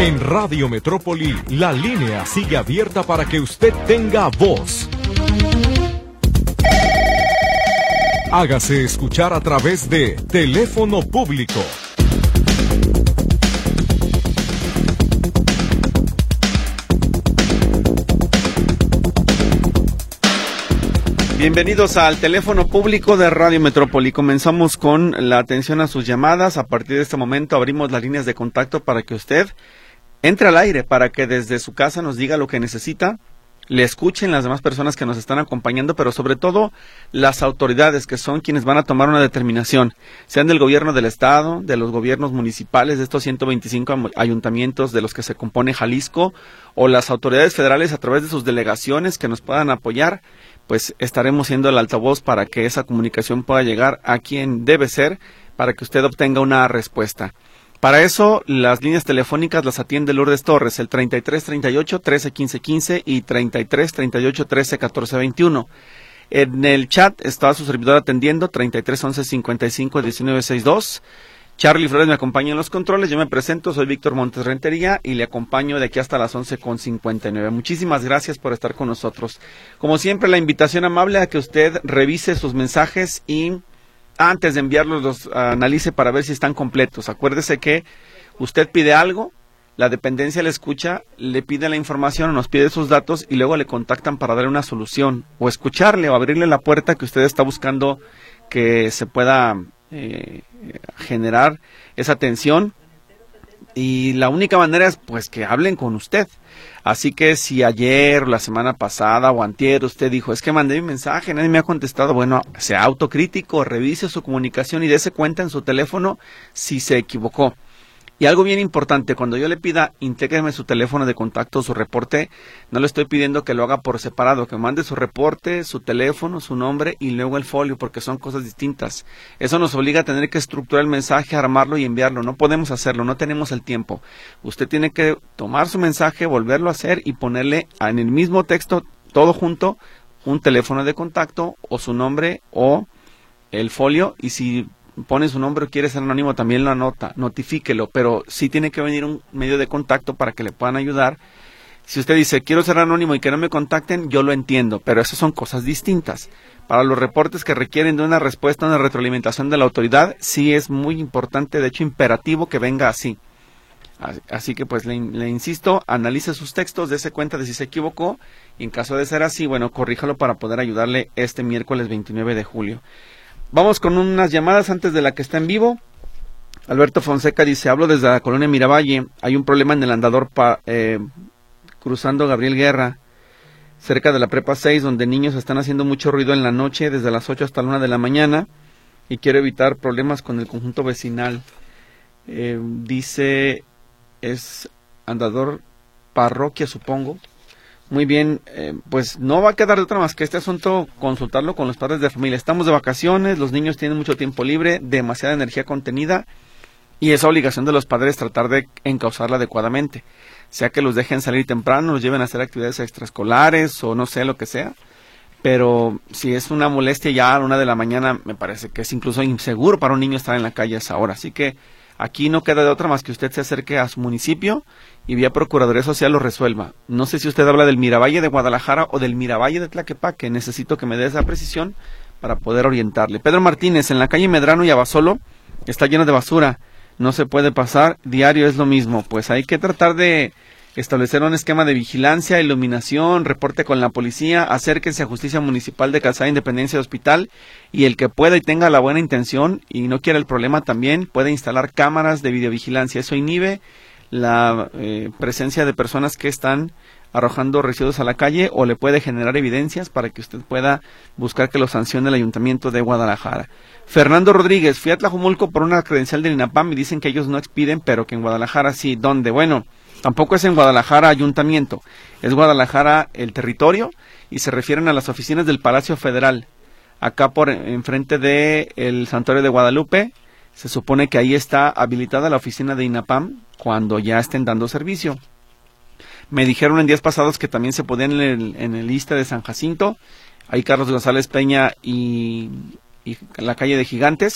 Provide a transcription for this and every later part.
En Radio Metrópoli, la línea sigue abierta para que usted tenga voz. Hágase escuchar a través de teléfono público. Bienvenidos al teléfono público de Radio Metrópoli. Comenzamos con la atención a sus llamadas. A partir de este momento abrimos las líneas de contacto para que usted entre al aire, para que desde su casa nos diga lo que necesita, le escuchen las demás personas que nos están acompañando, pero sobre todo las autoridades, que son quienes van a tomar una determinación, sean del gobierno del estado, de los gobiernos municipales, de estos 125 ayuntamientos de los que se compone Jalisco, o las autoridades federales a través de sus delegaciones que nos puedan apoyar. Pues estaremos siendo el altavoz para que esa comunicación pueda llegar a quien debe ser, para que usted obtenga una respuesta. Para eso, las líneas telefónicas las atiende Lourdes Torres, el 3338-131515 y 3338-131421. En el chat está su servidor atendiendo, 3311-551962. Charlie Flores me acompaña en los controles. Yo me presento, soy Víctor Montes Rentería y le acompaño de aquí hasta las 11:59. Muchísimas gracias por estar con nosotros. Como siempre, la invitación amable a que usted revise sus mensajes y antes de enviarlos los analice para ver si están completos. Acuérdese que usted pide algo, la dependencia le escucha, le pide la información, nos pide sus datos y luego le contactan para darle una solución o escucharle o abrirle la puerta que usted está buscando que se pueda generar esa atención, y la única manera es pues que hablen con usted. Así que si ayer, la semana pasada o antier usted dijo, es que mandé mi mensaje, nadie me ha contestado, bueno, sea autocrítico, revise su comunicación y dése cuenta en su teléfono si se equivocó. Y algo bien importante, cuando yo le pida, intégreme su teléfono de contacto, su reporte, no le estoy pidiendo que lo haga por separado, que mande su reporte, su teléfono, su nombre y luego el folio, porque son cosas distintas. Eso nos obliga a tener que estructurar el mensaje, armarlo y enviarlo. No podemos hacerlo, no tenemos el tiempo. Usted tiene que tomar su mensaje, volverlo a hacer y ponerle en el mismo texto, todo junto, un teléfono de contacto o su nombre o el folio, y si pone su nombre o quiere ser anónimo, también lo anota, notifíquelo, pero sí tiene que venir un medio de contacto para que le puedan ayudar. Si usted dice, quiero ser anónimo y que no me contacten, yo lo entiendo, pero esas son cosas distintas. Para los reportes que requieren de una respuesta, una retroalimentación de la autoridad, sí es muy importante, de hecho imperativo que venga así. Así que pues le insisto, analice sus textos, dése cuenta de si se equivocó, y en caso de ser así, bueno, corríjalo para poder ayudarle este miércoles 29 de julio. Vamos con unas llamadas antes de la que está en vivo. Alberto Fonseca dice, hablo desde la colonia Miravalle, hay un problema en el andador cruzando Gabriel Guerra, cerca de la Prepa 6, donde niños están haciendo mucho ruido en la noche, desde las 8 hasta la 1 de la mañana, y quiero evitar problemas con el conjunto vecinal. Dice, es andador parroquia, supongo. Muy bien, pues no va a quedar de otra más que este asunto consultarlo con los padres de familia. Estamos de vacaciones, los niños tienen mucho tiempo libre, demasiada energía contenida, y es obligación de los padres tratar de encauzarla adecuadamente. Sea que los dejen salir temprano, los lleven a hacer actividades extraescolares o no sé, lo que sea. Pero si es una molestia ya a la 1 de la mañana, me parece que es incluso inseguro para un niño estar en la calle a esa hora. Así que aquí no queda de otra más que usted se acerque a su municipio y vía Procuraduría Social lo resuelva. No sé si usted habla del Miravalle de Guadalajara o del Miravalle de Tlaquepaque. Necesito que me dé esa precisión para poder orientarle. Pedro Martínez, en la calle Medrano y Abasolo está lleno de basura. No se puede pasar, diario es lo mismo. Pues hay que tratar de establecer un esquema de vigilancia, iluminación, reporte con la policía, acérquense a Justicia Municipal de Calzada Independencia de Hospital, y el que pueda y tenga la buena intención y no quiera el problema también puede instalar cámaras de videovigilancia. Eso inhibe la presencia de personas que están arrojando residuos a la calle, o le puede generar evidencias para que usted pueda buscar que lo sancione el Ayuntamiento de Guadalajara. Fernando Rodríguez, fui a Tlajumulco por una credencial del INAPAM y dicen que ellos no expiden, pero que en Guadalajara sí. ¿Dónde? Bueno, tampoco es en Guadalajara Ayuntamiento, es Guadalajara el territorio, y se refieren a las oficinas del Palacio Federal, acá por enfrente de el Santuario de Guadalupe. Se supone que ahí está habilitada la oficina de INAPAM cuando ya estén dando servicio. Me dijeron en días pasados que también se podían en el Iste de San Jacinto, ahí Carlos González Peña y la calle de Gigantes.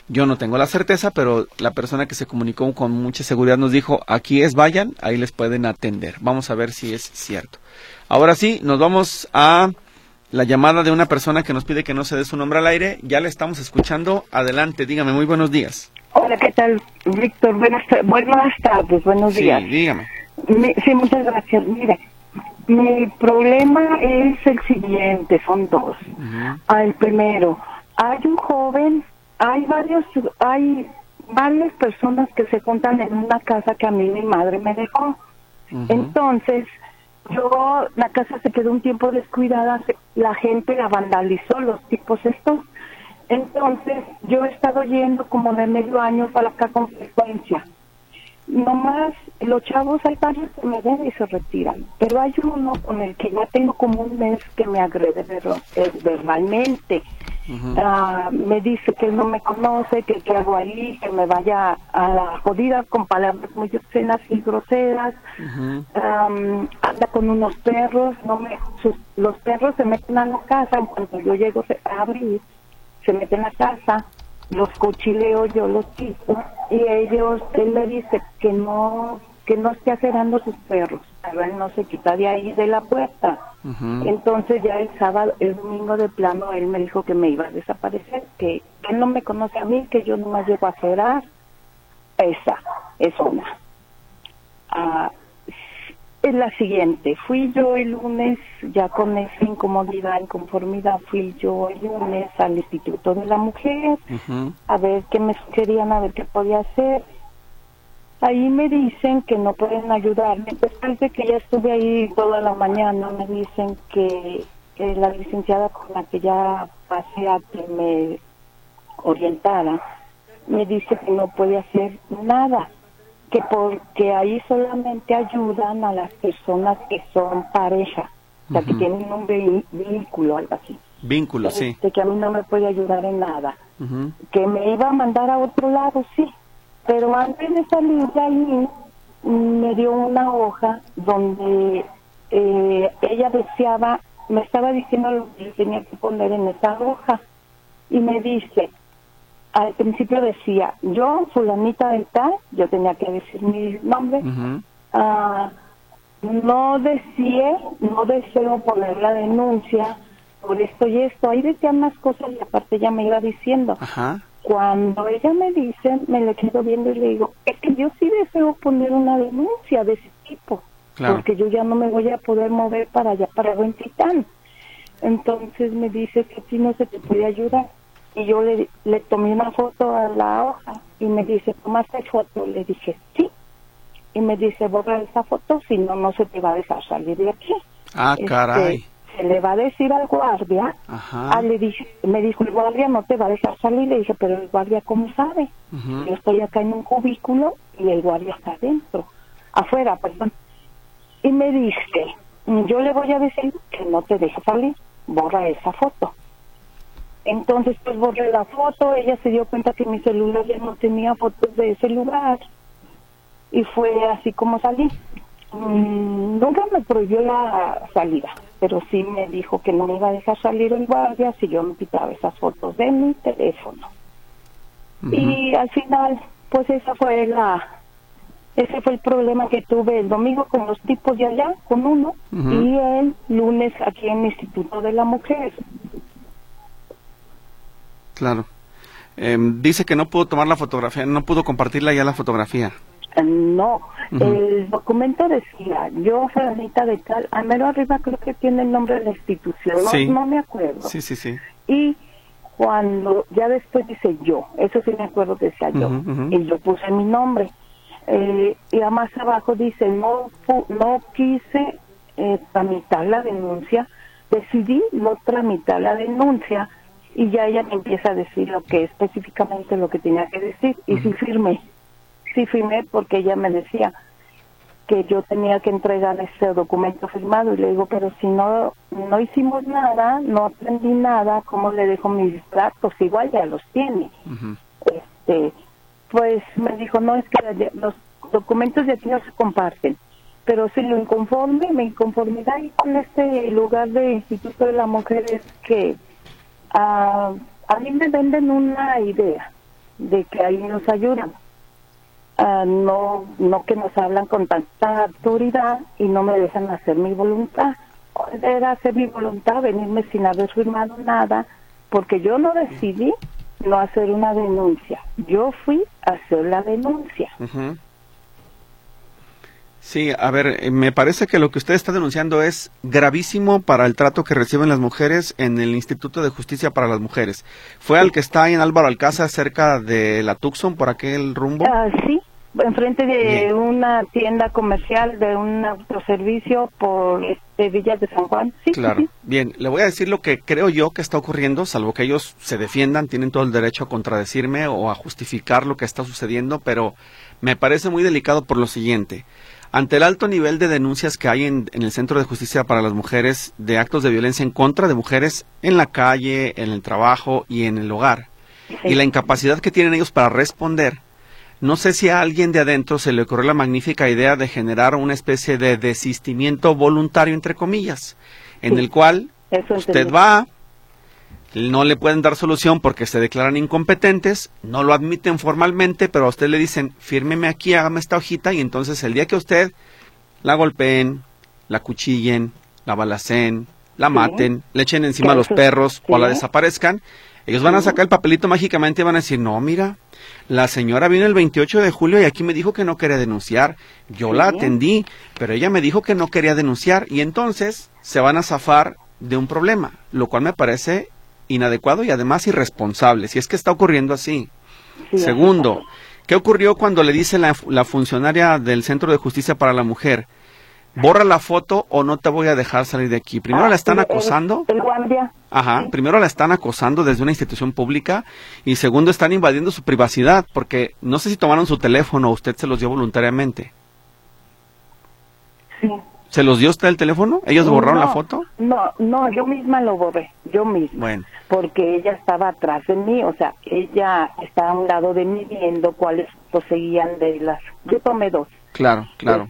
Yo no tengo la certeza, pero la persona que se comunicó con mucha seguridad nos dijo, aquí es, vayan, ahí les pueden atender. Vamos a ver si es cierto. Ahora sí, nos vamos a la llamada de una persona que nos pide que no se dé su nombre al aire. Ya le estamos escuchando. Adelante, dígame, muy buenos días. Hola, ¿qué tal, Víctor? Buenas tardes, buenos días. Sí, dígame. Sí, muchas gracias. Mire, mi problema es el siguiente, son dos. El primero, hay un joven, hay varias personas que se juntan en una casa que a mí mi madre me dejó. Entonces, la casa se quedó un tiempo descuidada, la gente la vandalizó, los tipos estos. Entonces, yo he estado yendo como de medio año para acá con frecuencia. Nomás, los chavos, hay varios que me ven y se retiran. Pero hay uno con el que ya tengo como un mes que me agrede verbalmente. Me dice que él no me conoce, que qué hago ahí, que me vaya a la jodida con palabras muy obscenas y groseras. Anda con unos perros, los perros se meten a la casa, en cuanto yo llego a abrir, se meten a la casa, los cuchileo, yo los quito, y él le dice que no esté acerando sus perros, pero él no se quita de ahí de la puerta. Entonces ya el domingo de plano, él me dijo que me iba a desaparecer, que él no me conoce a mí, que yo nomás llego a cerar. Esa es una. Es la siguiente, fui yo el lunes, ya con esa inconformidad, fui yo el lunes al Instituto de la Mujer, a ver qué me sugerían, a ver qué podía hacer. Ahí me dicen que no pueden ayudarme. Después de que ya estuve ahí toda la mañana, me dicen que la licenciada con la que ya pasé a que me orientara, me dice que no puede hacer nada, que porque ahí solamente ayudan a las personas que son pareja, o sea, que tienen un vínculo, algo así. Vínculo, sí. Que a mí no me puede ayudar en nada. Que me iba a mandar a otro lado, sí. Pero antes de salir de ahí, me dio una hoja donde ella me estaba diciendo lo que yo tenía que poner en esa hoja. Y me dice, al principio decía, yo, fulanita de tal, yo tenía que decir mi nombre, no deseo poner la denuncia por esto y esto. Ahí decía más cosas y aparte ella me iba diciendo. Cuando ella me dice, me le quedo viendo y le digo, es que yo sí deseo poner una denuncia de ese tipo, porque yo ya no me voy a poder mover para allá, para Huentitán. Entonces me dice que si no se te puede ayudar. Y yo le tomé una foto a la hoja y me dice, ¿tomaste foto? Le dije, sí. Y me dice, borra esa foto, si no, no se te va a dejar salir de aquí. Caray. Se le va a decir al guardia. Me dijo, el guardia no te va a dejar salir. Le dije, pero el guardia, ¿cómo sabe? Yo estoy acá en un cubículo y el guardia está afuera, perdón. Y me dice, yo le voy a decir que no te deja salir, borra esa foto. Entonces pues borré la foto, ella se dio cuenta que mi celular ya no tenía fotos de ese lugar y fue así como salí. Nunca me prohibió la salida, pero sí me dijo que no me iba a dejar salir el guardia si yo me quitaba esas fotos de mi teléfono. Y al final pues ese fue el problema que tuve el domingo con los tipos de allá, con uno, y el lunes aquí en el Instituto de la Mujer. Claro. Dice que no pudo tomar la fotografía, no pudo compartirla ya la fotografía. No, el documento decía, yo, fulanita de tal, al mero arriba creo que tiene el nombre de la institución, no me acuerdo. Sí. Y cuando, ya después dice yo, eso sí me acuerdo que decía yo, y yo puse mi nombre. Y más abajo dice, no quise tramitar la denuncia, decidí no tramitar la denuncia, y ya ella me empieza a decir específicamente lo que tenía que decir, y sí firmé porque ella me decía que yo tenía que entregar ese documento firmado, y le digo, pero si no hicimos nada, no aprendí nada, ¿cómo le dejo mis datos? Igual ya los tiene. Pues me dijo, no, es que los documentos de aquí no se comparten, pero si mi inconformidad y con este lugar de Instituto de la Mujer es que a mí me venden una idea de que ahí nos ayudan. No que nos hablan con tanta autoridad y no me dejan hacer mi voluntad. Era hacer mi voluntad, venirme sin haber firmado nada, porque yo no decidí no hacer una denuncia. Yo fui a hacer la denuncia. Uh-huh. Sí, a ver, me parece que lo que usted está denunciando es gravísimo para el trato que reciben las mujeres en el Instituto de Justicia para las Mujeres. ¿Fue al que está ahí en Álvaro Alcázar, cerca de la Tucson, por aquel rumbo? Sí, enfrente de una tienda comercial, de un autoservicio por Villas de San Juan. Sí, claro. Sí. Bien, le voy a decir lo que creo yo que está ocurriendo, salvo que ellos se defiendan, tienen todo el derecho a contradecirme o a justificar lo que está sucediendo, pero me parece muy delicado por lo siguiente. Ante el alto nivel de denuncias que hay en el Centro de Justicia para las Mujeres de actos de violencia en contra de mujeres en la calle, en el trabajo y en el hogar, Sí. y la incapacidad que tienen ellos para responder, no sé si a alguien de adentro se le ocurrió la magnífica idea de generar una especie de desistimiento voluntario, entre comillas, en el cual usted va, no le pueden dar solución porque se declaran incompetentes, no lo admiten formalmente, pero a usted le dicen, fírmeme aquí, hágame esta hojita, y entonces el día que usted la golpeen, la cuchillen, la balacen, la maten, le echen encima a los perros o la desaparezcan, ellos van a sacar el papelito mágicamente y van a decir, no, mira, la señora vino el 28 de julio y aquí me dijo que no quería denunciar, yo la atendí, pero ella me dijo que no quería denunciar, y entonces se van a zafar de un problema, lo cual me parece inadecuado y además irresponsable, si es que está ocurriendo así. Sí, segundo, ¿qué ocurrió cuando le dice la funcionaria del Centro de Justicia para la Mujer, borra la foto o no te voy a dejar salir de aquí? Primero la están acosando. El guardia. Ajá, primero la están acosando desde una institución pública y segundo están invadiendo su privacidad porque no sé si tomaron su teléfono o usted se los dio voluntariamente. Sí. ¿Se los dio usted el teléfono? ¿Ellos borraron la foto? No, yo misma lo borré, yo misma. Bueno. Porque ella estaba atrás de mí, o sea, ella estaba a un lado de mí viendo cuáles poseían de las... Yo tomé 2. Claro.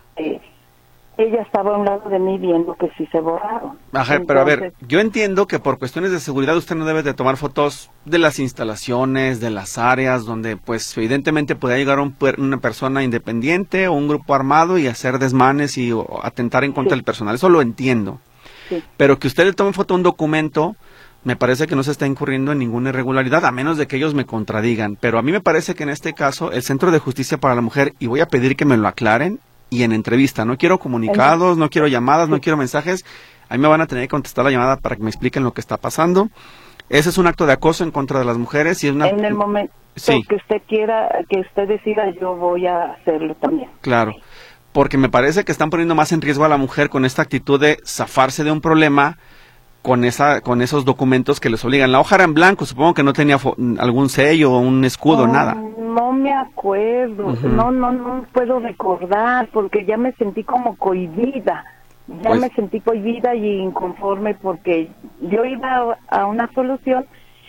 Ella estaba a un lado de mí viendo que sí se borraron. Ajá, entonces, pero a ver, yo entiendo que por cuestiones de seguridad usted no debe de tomar fotos de las instalaciones, de las áreas donde pues evidentemente podría llegar una persona independiente o un grupo armado y hacer desmanes y atentar en contra del personal, eso lo entiendo. Sí. Pero que usted le tome foto a un documento, me parece que no se está incurriendo en ninguna irregularidad, a menos de que ellos me contradigan. Pero a mí me parece que en este caso el Centro de Justicia para la Mujer, y voy a pedir que me lo aclaren, y en entrevista, no quiero comunicados, no quiero llamadas, no quiero mensajes, ahí me van a tener que contestar la llamada para que me expliquen lo que está pasando. Ese es un acto de acoso en contra de las mujeres y es una... En el momento que usted quiera, que usted decida, yo voy a hacerlo también. Claro, porque me parece que están poniendo más en riesgo a la mujer con esta actitud de zafarse de un problema con esos documentos que les obligan. La hoja era en blanco, supongo que no tenía algún sello o un escudo, nada. No me acuerdo, no puedo recordar, porque ya me sentí como cohibida, me sentí cohibida y inconforme, porque yo iba a una solución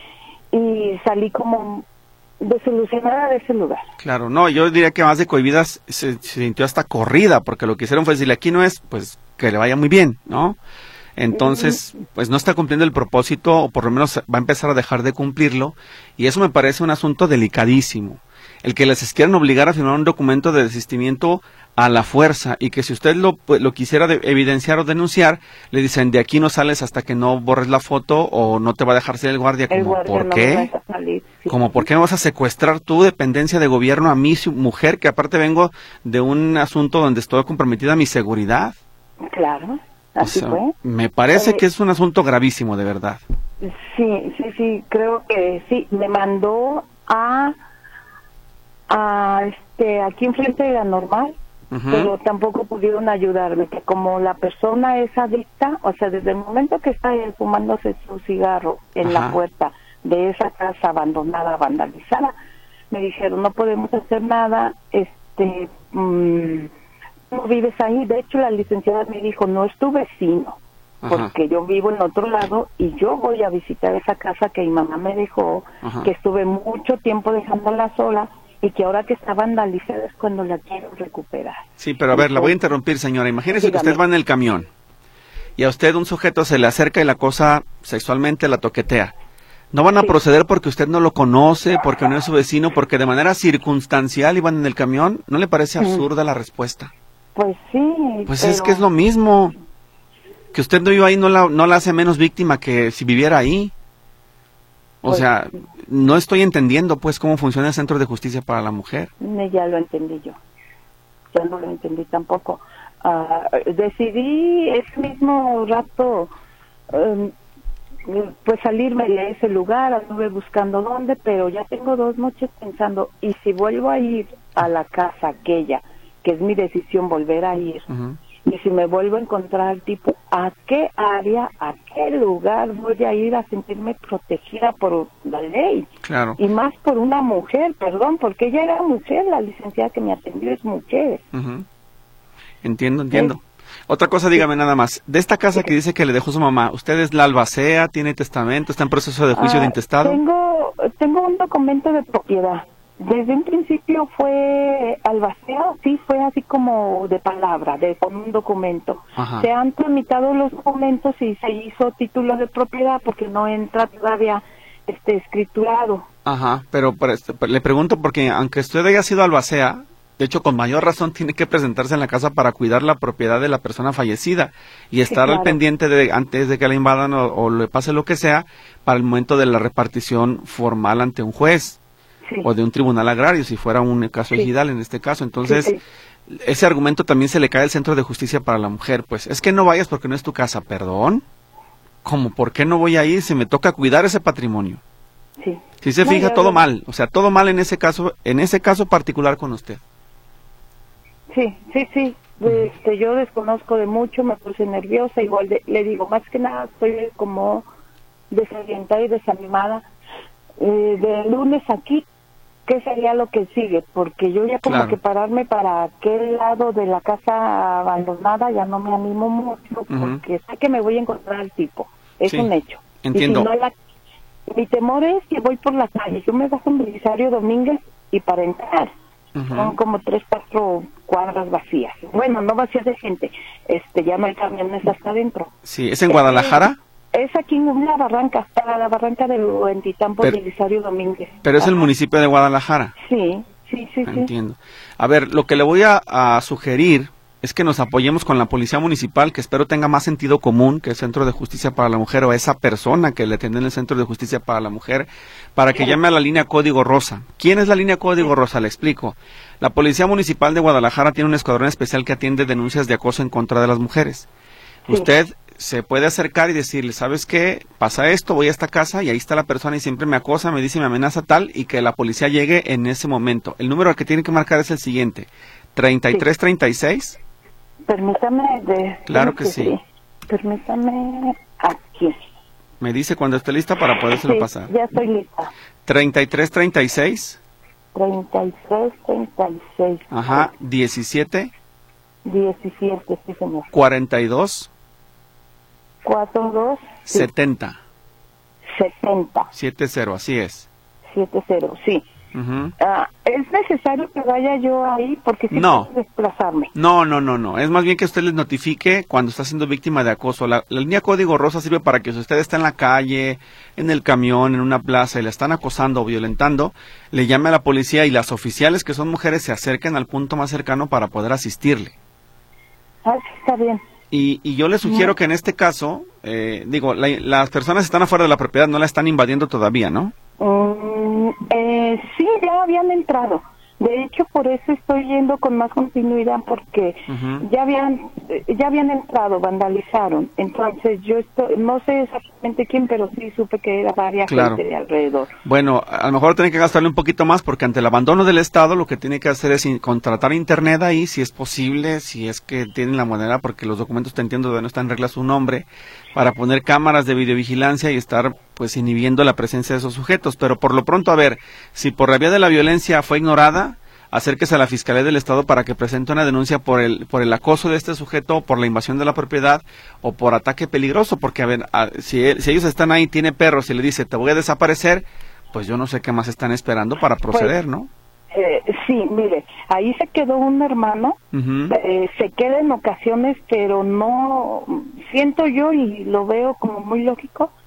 y salí como desilusionada de ese lugar. Claro, no, yo diría que más de cohibida se sintió hasta corrida, porque lo que hicieron fue decirle, aquí no es, pues que le vaya muy bien, ¿no? Entonces, pues no está cumpliendo el propósito, o por lo menos va a empezar a dejar de cumplirlo, y eso me parece un asunto delicadísimo. El que les quieran obligar a firmar un documento de desistimiento a la fuerza, y que si usted lo quisiera evidenciar o denunciar, le dicen, de aquí no sales hasta que no borres la foto, o no te va a dejar salir el guardia. ¿Por qué? Sí. Como, ¿por qué me vas a secuestrar tu dependencia de gobierno a mí, mujer, que aparte vengo de un asunto donde estoy comprometida a mi seguridad? Claro. Así fue. Me parece que es un asunto gravísimo, de verdad. Sí, creo que sí. Me mandó aquí enfrente de la Normal, pero tampoco pudieron ayudarme, que como la persona es adicta, o sea, desde el momento que está fumándose su cigarro en la puerta de esa casa abandonada, vandalizada, me dijeron, no podemos hacer nada, no vives ahí. De hecho, la licenciada me dijo, no es tu vecino, porque yo vivo en otro lado y yo voy a visitar esa casa que mi mamá me dejó, que estuve mucho tiempo dejándola sola y que ahora que está vandalizada es cuando la quiero recuperar. Sí, pero a ver, la voy a interrumpir, señora. Imagínese que usted va en el camión y a usted un sujeto se le acerca y la acosa sexualmente, la toquetea. No van a Sí. proceder porque usted no lo conoce, porque no es su vecino, porque de manera circunstancial iban en el camión. ¿No le parece absurda la respuesta? Pues sí, Pues pero... es que es lo mismo. Que usted no viva ahí no la hace menos víctima que si viviera ahí. O Pues, sea, no estoy entendiendo pues cómo funciona el Centro de Justicia para la Mujer. Ya lo entendí yo. Ya no lo entendí tampoco. Decidí ese mismo rato, pues salirme de ese lugar, anduve buscando dónde, pero ya tengo 2 noches pensando, y si vuelvo a ir a la casa aquella, que es mi decisión volver a ir, Ujú. y si me vuelvo a encontrar tipo, ¿a qué área, a qué lugar voy a ir a sentirme protegida por la ley? Claro. Y más por una mujer, perdón, porque ella era mujer, la licenciada que me atendió es mujer. Ujú. Entiendo. Otra cosa, dígame nada más. De esta casa que dice que le dejó su mamá, ¿usted es la albacea, tiene testamento, está en proceso de juicio de intestado? Tengo un documento de propiedad. Desde un principio fue albacea, sí, fue así como de palabra, con un documento. Ajá. Se han tramitado los documentos y se hizo título de propiedad porque no entra todavía escriturado. Ajpero le pregunto porque aunque usted haya sido albacea, de hecho con mayor razón tiene que presentarse en la casa para cuidar la propiedad de la persona fallecida y estar al claro. pendiente antes de que la invadan o le pase lo que sea para el momento de la repartición formal ante un juez. Sí. O de un tribunal agrario, si fuera un caso ejidal en este caso. Entonces, Sí. ese argumento también se le cae al Centro de Justicia para la Mujer. Pues es que no vayas porque no es tu casa, perdón. ¿Cómo? ¿Por qué no voy a ir si me toca cuidar ese patrimonio? Sí. Si se fija, todo mal. O sea, todo mal en ese caso particular con usted. Sí. Yo desconozco de mucho, me puse nerviosa, igual le digo, más que nada estoy como desorientada y desanimada. De lunes aquí, ¿qué sería lo que sigue? Porque yo ya como Claro. que pararme para aquel lado de la casa abandonada ya no me animo mucho, porque sé que me voy a encontrar al tipo, es Sí, un hecho. entiendo. Y si no, mi temor es que voy por la calle, yo me bajo en Belisario Domínguez y para entrar son como 3, 4 cuadras vacías. Bueno, no vacías de gente, ya no hay camiones hasta adentro. Sí, ¿es en Guadalajara? Es aquí en la barranca, está la barranca de Huentitán por Belisario Domínguez. Pero es el municipio de Guadalajara. Sí. Entiendo. A ver, lo que le voy a sugerir es que nos apoyemos con la Policía Municipal, que espero tenga más sentido común que el Centro de Justicia para la Mujer o esa persona que le atiende en el Centro de Justicia para la Mujer, para que llame a la línea Código Rosa. ¿Quién es la línea Código Rosa? Le explico. La Policía Municipal de Guadalajara tiene un escuadrón especial que atiende denuncias de acoso en contra de las mujeres. Sí. Usted se puede acercar y decirle, ¿sabes qué? Pasa esto, voy a esta casa y ahí está la persona y siempre me acosa, me dice, me amenaza tal, y que la policía llegue en ese momento. El número al que tiene que marcar es el siguiente, 3336. Permítame. Claro que sí. Permítame aquí. Me dice cuando esté lista para podérselo pasar. Ya estoy lista. 3336. 3336. Ajá, 17. 17, sí, señor. 42. 42. Sí. 70. 70. 70, así es. 70, sí. Ujú. ¿Es necesario que vaya yo ahí? Porque si No. puedo desplazarme. No. Es más bien que usted les notifique cuando está siendo víctima de acoso. La línea Código Rosa sirve para que si usted está en la calle, en el camión, en una plaza y la están acosando o violentando, le llame a la policía y las oficiales que son mujeres se acerquen al punto más cercano para poder asistirle. Sí, está bien. Y yo le sugiero que en este caso, las personas están afuera de la propiedad, no la están invadiendo todavía, ¿no? Sí, ya habían entrado. De hecho, por eso estoy yendo con más continuidad, porque ya habían entrado, vandalizaron. Entonces, no sé exactamente quién, pero sí supe que era varias gente de alrededor. Bueno, a lo mejor tiene que gastarle un poquito más, porque ante el abandono del Estado, lo que tiene que hacer es contratar internet ahí, si es posible, si es que tienen la manera, porque los documentos, te entiendo, no están en regla su nombre, para poner cámaras de videovigilancia y estar pues inhibiendo la presencia de esos sujetos. Pero por lo pronto, a ver, si por la vía de la violencia fue ignorada, acérquese a la Fiscalía del Estado para que presente una denuncia por el acoso de este sujeto, por la invasión de la propiedad o por ataque peligroso, porque a ver, si ellos están ahí, tiene perros y le dice, te voy a desaparecer, pues yo no sé qué más están esperando para proceder, ¿no? Sí, mire, ahí se quedó un hermano, se queda en ocasiones, pero no, siento yo y lo veo como muy lógico,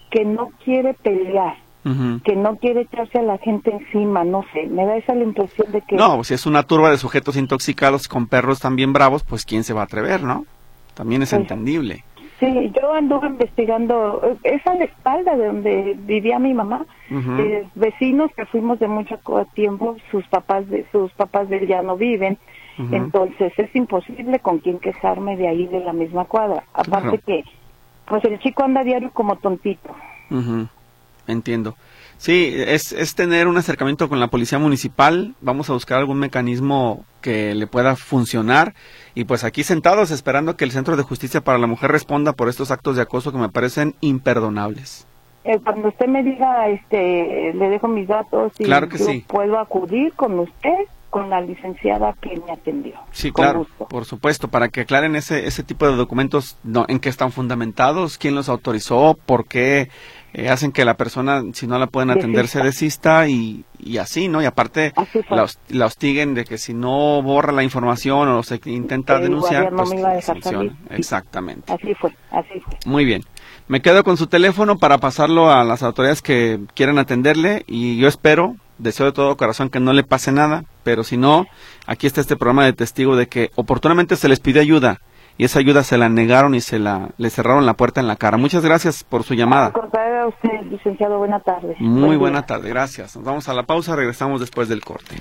que no quiere pelear, que no quiere echarse a la gente encima, no sé, me da esa la impresión de que... No, si es una turba de sujetos intoxicados con perros también bravos, pues ¿quién se va a atrever, no? También es entendible. Sí, yo anduve investigando, es a la espalda de donde vivía mi mamá, vecinos que fuimos de mucho tiempo, sus papás de él ya no viven, entonces es imposible con quién quejarme de ahí de la misma cuadra, aparte que pues el chico anda diario como tontito. Entiendo. Sí, es tener un acercamiento con la policía municipal, vamos a buscar algún mecanismo que le pueda funcionar y pues aquí sentados esperando que el Centro de Justicia para la Mujer responda por estos actos de acoso que me parecen imperdonables. Cuando usted me diga, le dejo mis datos y claro que yo sí. Puedo acudir con usted, con la licenciada que me atendió. Sí, con claro, gusto. Por supuesto, para que aclaren ese tipo de documentos, en qué están fundamentados, quién los autorizó, por qué hacen que la persona, si no la pueden atender, se desista y así, ¿no? Y aparte la hostiguen de que si no borra la información o se intenta denunciar, no pues me iba a dejar sanciona. salir. Exactamente. Así fue. Muy bien. Me quedo con su teléfono para pasarlo a las autoridades que quieran atenderle y yo deseo de todo corazón que no le pase nada, pero si no, aquí está este programa de testigo de que oportunamente se les pidió ayuda y esa ayuda se la negaron y le cerraron la puerta en la cara. Muchas gracias por su llamada. Al contrario a usted, licenciado, buena tarde. Muy buena tarde, gracias. Nos vamos a la pausa, regresamos después del corte.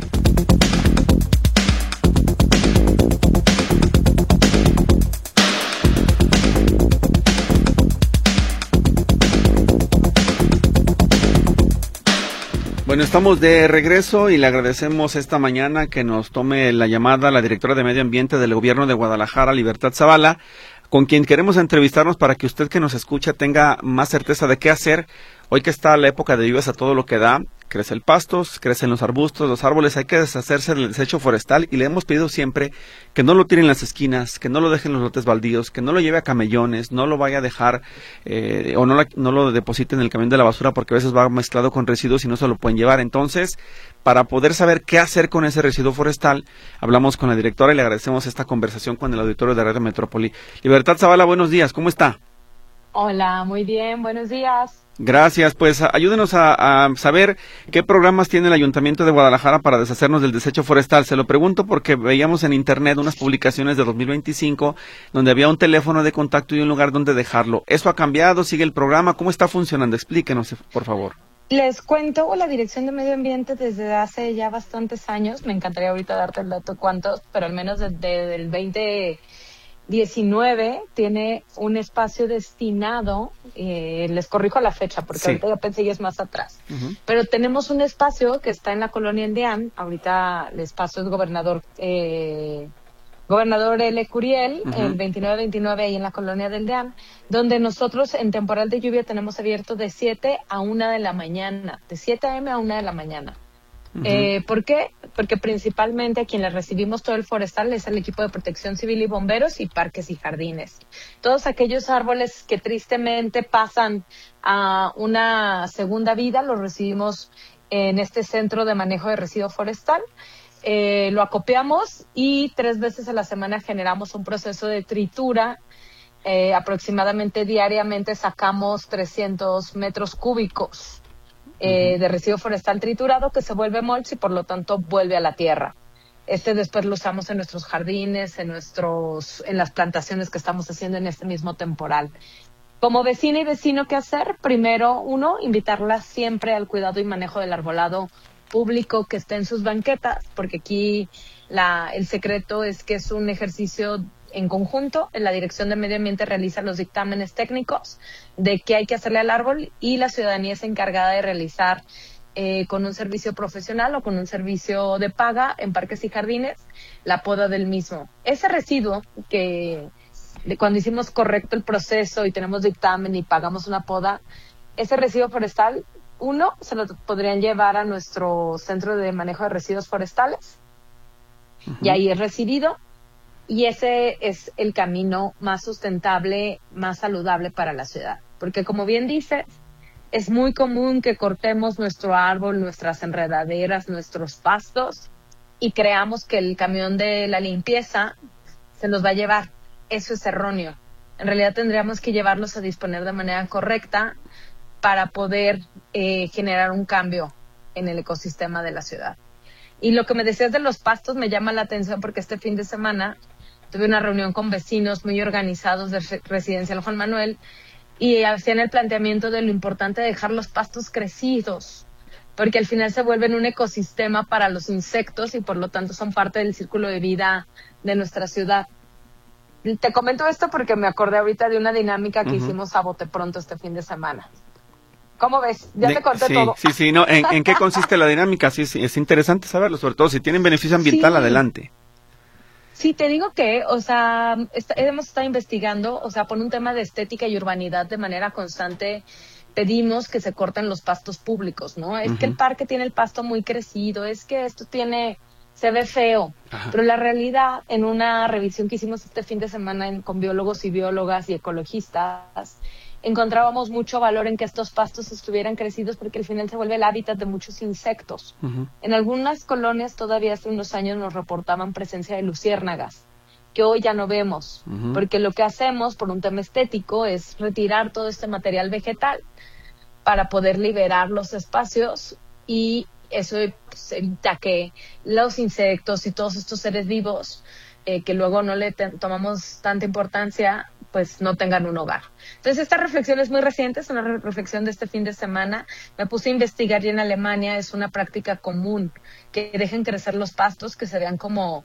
Bueno, estamos de regreso y le agradecemos esta mañana que nos tome la llamada la directora de Medio Ambiente del Gobierno de Guadalajara, Libertad Zavala, con quien queremos entrevistarnos para que usted que nos escucha tenga más certeza de qué hacer. Hoy que está la época de lluvias a todo lo que da, crece el pasto, crecen los arbustos, los árboles, hay que deshacerse del desecho forestal y le hemos pedido siempre que no lo tire en las esquinas, que no lo deje en los lotes baldíos, que no lo lleve a camellones, no lo vaya a dejar o no lo deposite en el camión de la basura porque a veces va mezclado con residuos y no se lo pueden llevar. Entonces, para poder saber qué hacer con ese residuo forestal, hablamos con la directora y le agradecemos esta conversación con el auditorio de Radio Metrópoli. Libertad Zavala, buenos días, ¿cómo está? Hola, muy bien, buenos días. Gracias, pues ayúdenos a saber qué programas tiene el Ayuntamiento de Guadalajara para deshacernos del desecho forestal. Se lo pregunto porque veíamos en internet unas publicaciones de 2025 donde había un teléfono de contacto y un lugar donde dejarlo. ¿Eso ha cambiado? ¿Sigue el programa? ¿Cómo está funcionando? Explíquenos, por favor. Les cuento, la Dirección de Medio Ambiente desde hace ya bastantes años, me encantaría ahorita darte el dato cuántos, pero al menos desde el 2019 tiene un espacio destinado, les corrijo la fecha porque ahorita ya pensé que es más atrás, pero tenemos un espacio que está en la colonia Endean, ahorita el espacio es Gobernador L. Curiel, el 2929 ahí en la colonia del Endean, donde nosotros en temporal de lluvia tenemos abierto de 7 a 1 de la mañana, de 7 a.m. a 1 de la mañana. ¿Por qué? Porque principalmente a quien le recibimos todo el forestal es el equipo de protección civil y bomberos y parques y jardines. Todos aquellos árboles que tristemente pasan a una segunda vida los recibimos en este centro de manejo de residuo forestal. Lo acopiamos y 3 veces a la semana generamos un proceso de tritura. Aproximadamente diariamente sacamos 300 metros cúbicos de residuo forestal triturado que se vuelve mulch y por lo tanto vuelve a la tierra. Después lo usamos en nuestros jardines, en las plantaciones que estamos haciendo en este mismo temporal. Como vecina y vecino, ¿qué hacer? Primero, invitarla siempre al cuidado y manejo del arbolado público que esté en sus banquetas, porque aquí el secreto es que es un ejercicio en conjunto. La Dirección de Medio Ambiente realiza los dictámenes técnicos de qué hay que hacerle al árbol y la ciudadanía es encargada de realizar con un servicio profesional o con un servicio de paga en parques y jardines la poda del mismo. Ese residuo cuando hicimos correcto el proceso y tenemos dictamen y pagamos una poda, ese residuo forestal, se lo podrían llevar a nuestro centro de manejo de residuos forestales y ahí es recibido. Y ese es el camino más sustentable, más saludable para la ciudad. Porque como bien dices, es muy común que cortemos nuestro árbol, nuestras enredaderas, nuestros pastos y creamos que el camión de la limpieza se los va a llevar. Eso es erróneo. En realidad tendríamos que llevarlos a disponer de manera correcta para poder generar un cambio en el ecosistema de la ciudad. Y lo que me decías de los pastos me llama la atención porque este fin de semana tuve una reunión con vecinos muy organizados de Residencial Juan Manuel y hacían el planteamiento de lo importante de dejar los pastos crecidos, porque al final se vuelven un ecosistema para los insectos y por lo tanto son parte del círculo de vida de nuestra ciudad. Te comento esto porque me acordé ahorita de una dinámica que hicimos a bote pronto este fin de semana. ¿Cómo ves? Ya te conté todo. Sí, no, ¿en qué consiste la dinámica? Sí, es interesante saberlo, sobre todo si tienen beneficio ambiental, adelante. Sí, te digo que, o sea, hemos estado investigando, o sea, por un tema de estética y urbanidad de manera constante, pedimos que se corten los pastos públicos, ¿no? Es que el parque tiene el pasto muy crecido, es que esto se ve feo, pero la realidad, en una revisión que hicimos este fin de semana con biólogos y biólogas y ecologistas, encontrábamos mucho valor en que estos pastos estuvieran crecidos porque al final se vuelve el hábitat de muchos insectos. En algunas colonias todavía hace unos años nos reportaban presencia de luciérnagas, que hoy ya no vemos, porque lo que hacemos por un tema estético es retirar todo este material vegetal para poder liberar los espacios y eso pues, evita que los insectos y todos estos seres vivos que luego no le tomamos tanta importancia, pues no tengan un hogar. Entonces esta reflexión es muy reciente, es una reflexión de este fin de semana. Me puse a investigar y en Alemania es una práctica común que dejen crecer los pastos, que se vean como,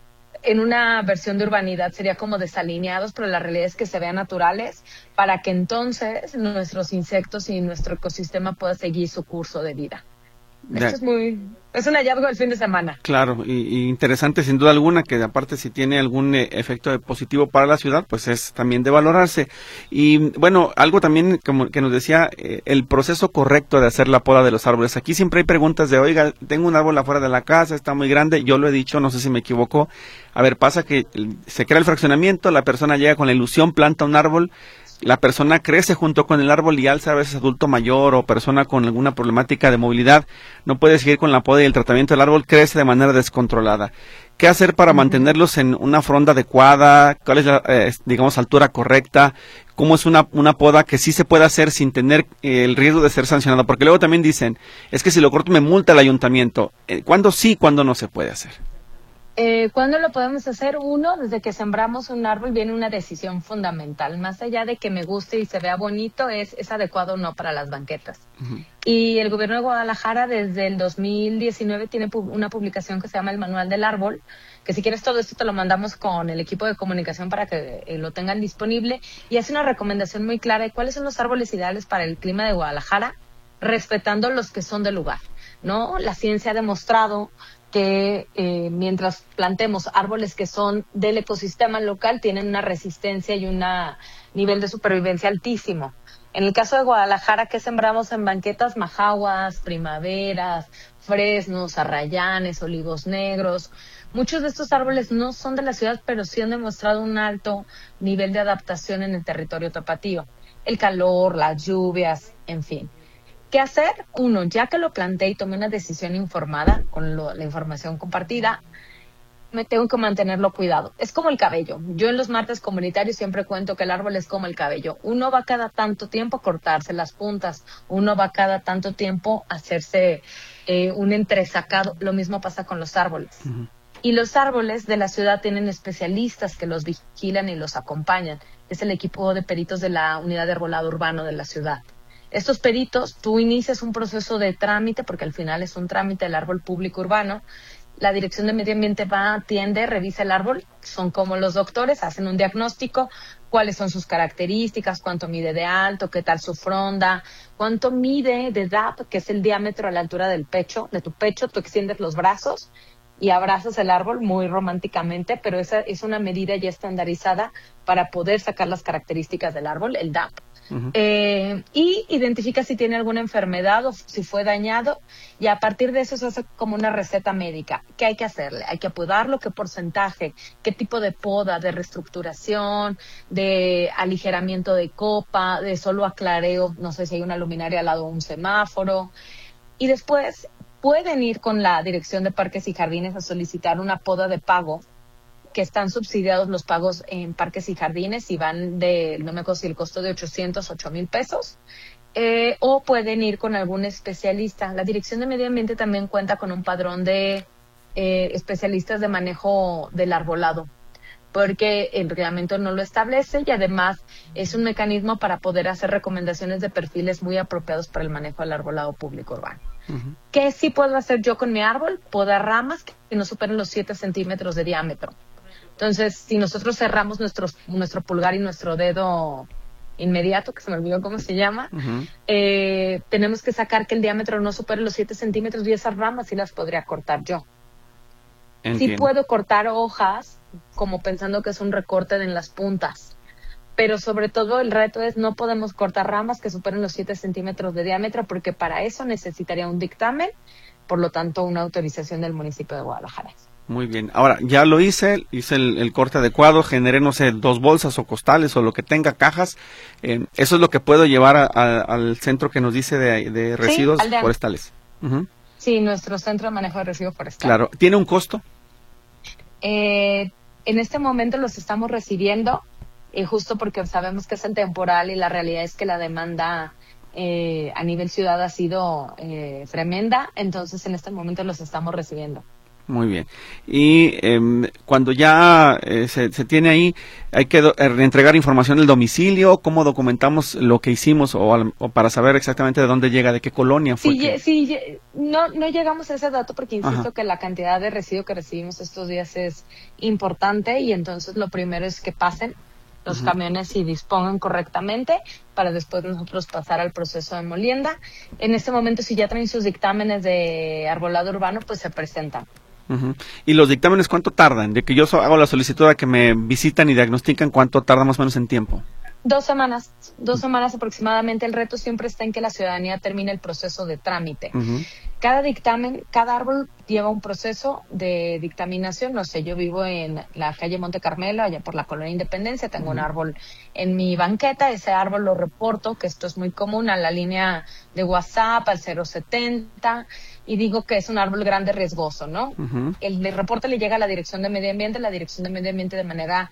en una versión de urbanidad sería como desalineados, pero la realidad es que se vean naturales para que entonces nuestros insectos y nuestro ecosistema pueda seguir su curso de vida. Esto es un hallazgo del fin de semana. Claro, y interesante sin duda alguna, que aparte si tiene algún efecto positivo para la ciudad, pues es también de valorarse. Y bueno, algo también como que nos decía, el proceso correcto de hacer la poda de los árboles. Aquí siempre hay preguntas de, oiga, tengo un árbol afuera de la casa, está muy grande, yo lo he dicho, no sé si me equivoco. A ver, pasa que se crea el fraccionamiento, la persona llega con la ilusión, planta un árbol, la persona crece junto con el árbol y al ser a veces adulto mayor o persona con alguna problemática de movilidad, no puede seguir con la poda y el tratamiento del árbol, crece de manera descontrolada. ¿Qué hacer para mantenerlos en una fronda adecuada? ¿Cuál es la, digamos, altura correcta? ¿Cómo es una poda que sí se puede hacer sin tener el riesgo de ser sancionado? Porque luego también dicen, es que si lo corto me multa el ayuntamiento. ¿Cuándo sí, cuándo no se puede hacer? ¿Cuándo lo podemos hacer? Uno, desde que sembramos un árbol viene una decisión fundamental. Más allá de que me guste y se vea bonito, es adecuado o no para las banquetas. Y el gobierno de Guadalajara desde el 2019 tiene una publicación que se llama el Manual del Árbol, que si quieres todo esto te lo mandamos con el equipo de comunicación para que lo tengan disponible, y hace una recomendación muy clara de cuáles son los árboles ideales para el clima de Guadalajara, respetando los que son del lugar, ¿no? La ciencia ha demostrado que mientras plantemos árboles que son del ecosistema local, tienen una resistencia y un nivel de supervivencia altísimo. En el caso de Guadalajara, ¿qué sembramos en banquetas? Majaguas, primaveras, fresnos, arrayanes, olivos negros. Muchos de estos árboles no son de la ciudad, pero sí han demostrado un alto nivel de adaptación en el territorio tapatío. El calor, las lluvias, en fin. ¿Qué hacer? Uno, ya que lo planté y tomé una decisión informada con la información compartida, me tengo que mantenerlo cuidado. Es como el cabello. Yo en los martes comunitarios siempre cuento que el árbol es como el cabello. Uno va cada tanto tiempo a cortarse las puntas. Uno va cada tanto tiempo a hacerse un entresacado. Lo mismo pasa con los árboles. Y los árboles de la ciudad tienen especialistas que los vigilan y los acompañan. Es el equipo de peritos de la Unidad de Arbolado Urbano de la ciudad. Estos peritos, tú inicias un proceso de trámite, porque al final es un trámite del árbol público urbano. La Dirección de Medio Ambiente va, atiende, revisa el árbol. Son como los doctores, hacen un diagnóstico, cuáles son sus características, cuánto mide de alto, qué tal su fronda, cuánto mide de DAP, que es el diámetro a la altura del pecho, de tu pecho. Tú extiendes los brazos y abrazas el árbol muy románticamente, pero esa es una medida ya estandarizada para poder sacar las características del árbol, el DAP. Y identifica si tiene alguna enfermedad o si fue dañado, y a partir de eso se hace como una receta médica. ¿Qué hay que hacerle? Hay que podarlo, qué porcentaje, qué tipo de poda, de reestructuración, de aligeramiento de copa, de solo aclareo, no sé si hay una luminaria al lado de un semáforo. Y después pueden ir con la Dirección de Parques y Jardines a solicitar una poda de pago, que están subsidiados los pagos en parques y jardines y van de, no me acuerdo si el costo de 800, 8,000 pesos. o pueden ir con algún especialista. La Dirección de Medio Ambiente también cuenta con un padrón de especialistas de manejo del arbolado, porque el reglamento no lo establece y además es un mecanismo para poder hacer recomendaciones de perfiles muy apropiados para el manejo del arbolado público urbano. Uh-huh. ¿Qué sí puedo hacer yo con mi árbol? Podar ramas que no superen los 7 centímetros de diámetro. Entonces, si nosotros cerramos nuestro pulgar y nuestro dedo inmediato, que se me olvidó cómo se llama, uh-huh, tenemos que sacar que el diámetro no supere los 7 centímetros y esas ramas sí las podría cortar yo. Entiendo. Sí puedo cortar hojas, como pensando que es un recorte en las puntas, pero sobre todo el reto es no podemos cortar ramas que superen los 7 centímetros de diámetro, porque para eso necesitaría un dictamen, por lo tanto una autorización del municipio de Guadalajara. Muy bien, ahora ya lo hice el corte adecuado, generé, no sé, 2 bolsas o costales o lo que tenga, cajas, eso es lo que puedo llevar al centro que nos dice de residuos forestales. Uh-huh. Sí, nuestro centro de manejo de residuos forestales. Claro, ¿tiene un costo? En este momento los estamos recibiendo, justo porque sabemos que es el temporal y la realidad es que la demanda a nivel ciudad ha sido tremenda, entonces en este momento los estamos recibiendo. Muy bien. Y cuando ya se tiene ahí, hay que entregar información del domicilio. ¿Cómo documentamos lo que hicimos o para saber exactamente de dónde llega, de qué colonia fue? Sí, no llegamos a ese dato porque insisto que la cantidad de residuo que recibimos estos días es importante y entonces lo primero es que pasen los uh-huh, camiones y dispongan correctamente para después nosotros pasar al proceso de molienda. En este momento, si ya traen sus dictámenes de arbolado urbano, pues se presentan. Uh-huh. ¿Y los dictámenes cuánto tardan? De que yo hago la solicitud a que me visitan y diagnostican, ¿cuánto tarda más o menos en tiempo? 2 semanas aproximadamente. El reto siempre está en que la ciudadanía termine el proceso de trámite. Uh-huh. Cada dictamen, cada árbol lleva un proceso de dictaminación. No sé, yo vivo en la calle Monte Carmelo, allá por la Colonia Independencia, tengo uh-huh, un árbol en mi banqueta, ese árbol lo reporto, que esto es muy común, a la línea de WhatsApp, al 070, y digo que es un árbol grande riesgoso, ¿no? Uh-huh. El reporte le llega a la Dirección de Medio Ambiente, la Dirección de Medio Ambiente de manera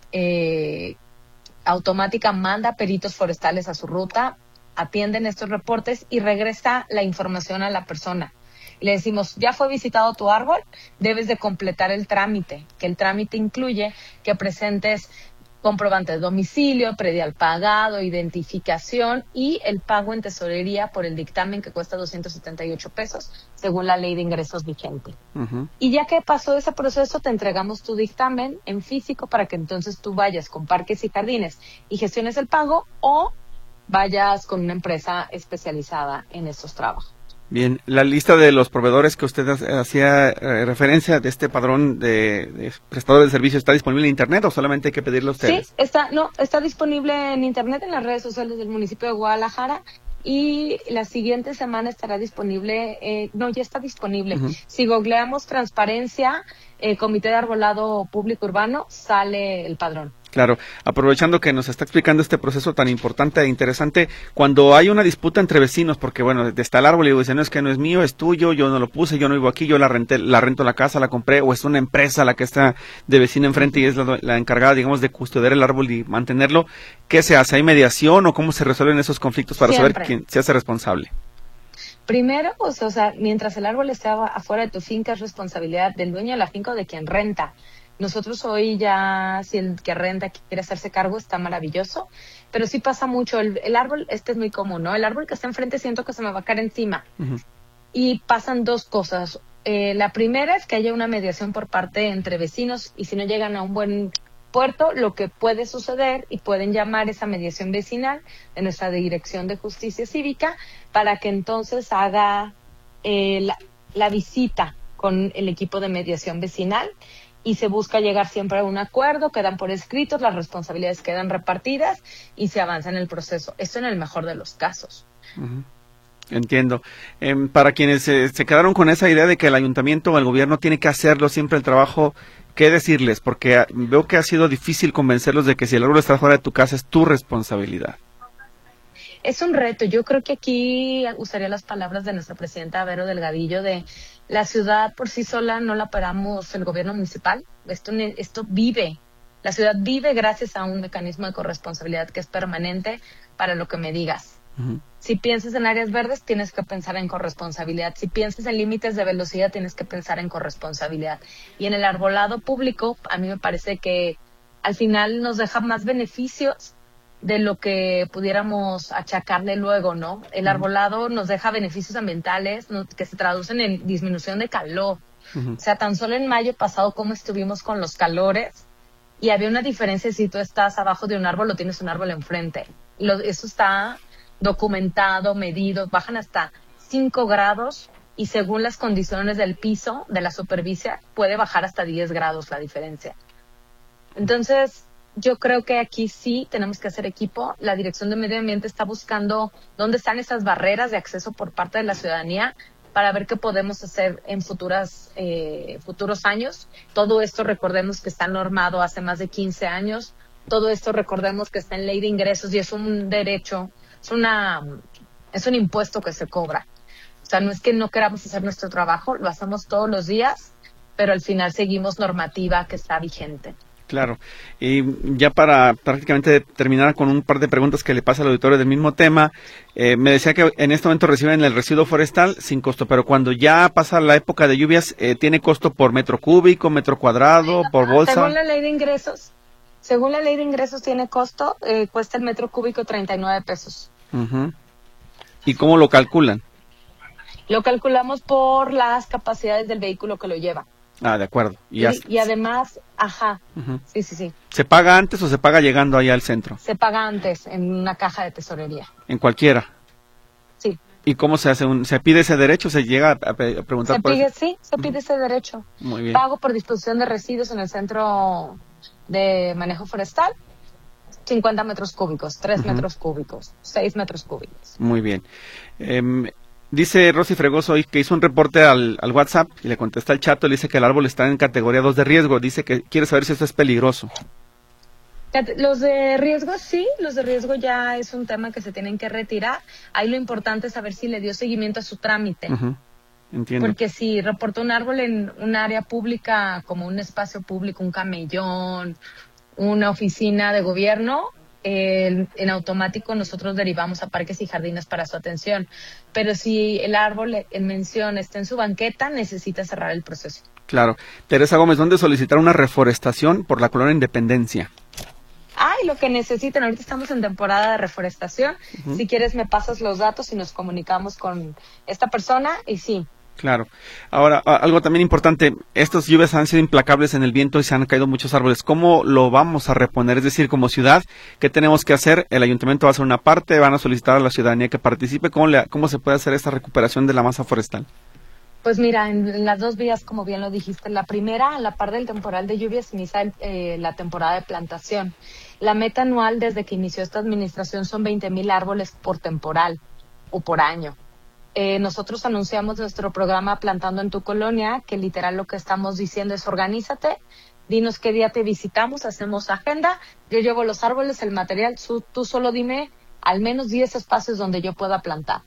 automática manda peritos forestales a su ruta, atienden estos reportes y regresa la información a la persona. Le decimos, ya fue visitado tu árbol, debes de completar el trámite, que el trámite incluye que presentes comprobante de domicilio, predial pagado, identificación y el pago en tesorería por el dictamen que cuesta 278 pesos, según la ley de ingresos vigente. Uh-huh. Y ya que pasó ese proceso, te entregamos tu dictamen en físico para que entonces tú vayas con Parques y Jardines y gestiones el pago o vayas con una empresa especializada en estos trabajos. Bien, la lista de los proveedores que usted hacía referencia de este padrón de prestadores de servicios, ¿está disponible en internet o solamente hay que pedirlo a ustedes? Sí, está disponible en internet, en las redes sociales del municipio de Guadalajara, y la siguiente semana estará disponible, ya está disponible. Uh-huh. Si googleamos transparencia, Comité de Arbolado Público Urbano, sale el padrón. Claro, aprovechando que nos está explicando este proceso tan importante e interesante, cuando hay una disputa entre vecinos, porque bueno, está el árbol y dicen, no, es que no es mío, es tuyo, yo no lo puse, yo no vivo aquí, yo la rento la casa, la compré, o es una empresa la que está de vecina enfrente y es la encargada, digamos, de custodiar el árbol y mantenerlo, ¿qué se hace? ¿Hay mediación o cómo se resuelven esos conflictos para saber quién se hace responsable? Primero, pues, mientras el árbol esté afuera de tu finca, es responsabilidad del dueño de la finca o de quien renta. Nosotros hoy ya, si el que renta quiere hacerse cargo, está maravilloso, pero sí pasa mucho. El árbol, es muy común, ¿no? El árbol que está enfrente siento que se me va a caer encima. Uh-huh. Y pasan 2 cosas. La primera es que haya una mediación por parte entre vecinos y si no llegan a un buen puerto, lo que puede suceder y pueden llamar esa mediación vecinal de nuestra Dirección de Justicia Cívica para que entonces haga la visita con el equipo de mediación vecinal y se busca llegar siempre a un acuerdo, quedan por escritos, las responsabilidades quedan repartidas y se avanza en el proceso. Esto en el mejor de los casos. Uh-huh. Entiendo. Para quienes se quedaron con esa idea de que el ayuntamiento o el gobierno tiene que hacerlo siempre el trabajo, ¿qué decirles? Porque veo que ha sido difícil convencerlos de que si el árbol está fuera de tu casa es tu responsabilidad. Es un reto. Yo creo que aquí usaría las palabras de nuestra presidenta Vero Delgadillo de la ciudad por sí sola no la paramos el gobierno municipal. Esto vive. La ciudad vive gracias a un mecanismo de corresponsabilidad que es permanente para lo que me digas. Si piensas en áreas verdes, tienes que pensar en corresponsabilidad. Si piensas en límites de velocidad, tienes que pensar en corresponsabilidad. Y en el arbolado público, a mí me parece que al final nos deja más beneficios de lo que pudiéramos achacarle luego, ¿no? El arbolado nos deja beneficios ambientales que se traducen en disminución de calor. O sea, tan solo en mayo pasado, cómo estuvimos con los calores, y había una diferencia si tú estás abajo de un árbol o tienes un árbol enfrente. Eso está documentado, medido, bajan hasta 5 grados y según las condiciones del piso, de la superficie, puede bajar hasta 10 grados la diferencia. Entonces, yo creo que aquí sí tenemos que hacer equipo. La Dirección de Medio Ambiente está buscando dónde están esas barreras de acceso por parte de la ciudadanía para ver qué podemos hacer en futuros años. Todo esto recordemos que está normado hace más de 15 años. Todo esto recordemos que está en ley de ingresos y es un derecho, es un impuesto que se cobra. O sea, no es que no queramos hacer nuestro trabajo, lo hacemos todos los días, pero al final seguimos normativa que está vigente. Claro. Y ya para prácticamente terminar con un par de preguntas que le pasa al auditorio del mismo tema, me decía que en este momento reciben el residuo forestal sin costo, pero cuando ya pasa la época de lluvias, ¿tiene costo por metro cúbico, metro cuadrado, por bolsa? Según la ley de ingresos tiene costo, cuesta el metro cúbico 39 pesos. ¿Y cómo lo calculan? Lo calculamos por las capacidades del vehículo que lo lleva. Ah, de acuerdo. Y además, sí. ¿Se paga antes o se paga llegando allá al centro? Se paga antes en una caja de tesorería. ¿En cualquiera? Sí. ¿Y cómo se hace? ¿Se pide ese derecho? ¿Se llega a preguntar por eso? Sí, se pide ese derecho. Muy bien. Pago por disposición de residuos en el centro de manejo forestal, 50 metros cúbicos, 3 metros cúbicos, 6 metros cúbicos. Muy bien. Dice Rosy Fregoso hoy que hizo un reporte al WhatsApp y le contesta al chat, le dice que el árbol está en categoría 2 de riesgo, dice que quiere saber si esto es peligroso. Los de riesgo sí, los de riesgo ya es un tema que se tienen que retirar. Ahí lo importante es saber si le dio seguimiento a su trámite. Entiendo. Porque si reportó un árbol en un área pública como un espacio público, un camellón, una oficina de gobierno, en automático nosotros derivamos a parques y jardines para su atención. Pero si el árbol en mención está en su banqueta, necesita cerrar el proceso. Claro. Teresa Gómez, ¿dónde solicitar una reforestación por la colonia Independencia? Lo que necesiten. Ahorita estamos en temporada de reforestación. Si quieres me pasas los datos y nos comunicamos con esta persona y sí. Claro. Ahora, algo también importante, estas lluvias han sido implacables en el viento y se han caído muchos árboles. ¿Cómo lo vamos a reponer? Es decir, como ciudad, ¿qué tenemos que hacer? El ayuntamiento va a hacer una parte, van a solicitar a la ciudadanía que participe. ¿Cómo se puede hacer esta recuperación de la masa forestal? Pues mira, en las dos vías, como bien lo dijiste. La primera, a la par del temporal de lluvias, inicia la temporada de plantación. La meta anual desde que inició esta administración son 20,000 árboles por temporal o por año. Nosotros anunciamos nuestro programa Plantando en tu Colonia, que literal lo que estamos diciendo es organízate, dinos qué día te visitamos, hacemos agenda, yo llevo los árboles, el material, tú solo dime al menos 10 espacios donde yo pueda plantar.